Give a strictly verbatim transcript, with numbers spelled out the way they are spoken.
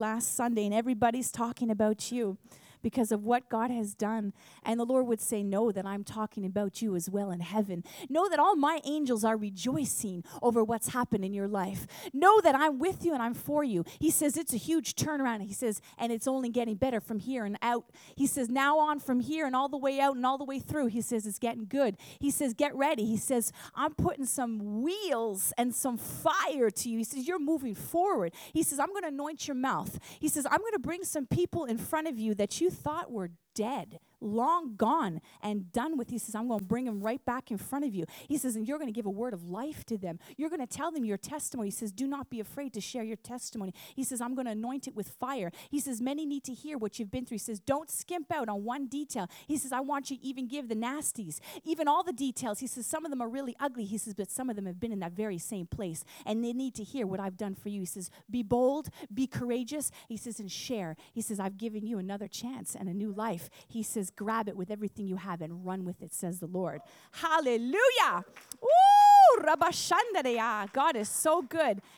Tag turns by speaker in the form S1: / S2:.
S1: last Sunday, and everybody's talking about you because of what God has done. And the Lord would say, know that I'm talking about you as well in heaven. Know that all my angels are rejoicing over what's happened in your life. Know that I'm with you and I'm for you. He says it's a huge turnaround. He says, and it's only getting better from here and out. He says, now on from here and all the way out and all the way through. He says, it's getting good. He says, get ready. He says, I'm putting some wheels and some fire to you. He says, you're moving forward. He says, I'm going to anoint your mouth. He says, I'm going to bring some people in front of you that you thought were dead, long gone and done with. He says, I'm going to bring them right back in front of you. He says, and you're going to give a word of life to them. You're going to tell them your testimony. He says, do not be afraid to share your testimony. He says, I'm going to anoint it with fire. He says, many need to hear what you've been through. He says, don't skimp out on one detail. He says, I want you to even give the nasties, even all the details. He says, some of them are really ugly. He says, but some of them have been in that very same place and they need to hear what I've done for you. He says, be bold, be courageous. He says, and share. He says, I've given you another chance and a new life. He says, grab it with everything you have and run with it, says the Lord. Hallelujah. Ooh, Rabashandareya. God is so good.